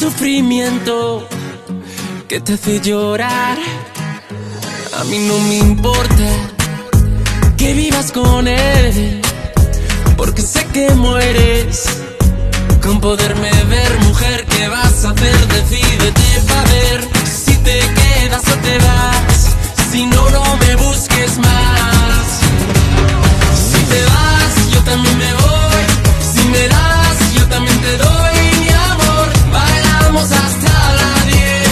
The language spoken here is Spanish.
sufrimiento que te hace llorar. A mí no me importa que vivas con él, porque sé que mueres con poderme ver. Mujer, ¿qué vas a hacer? Decídete pa' ver.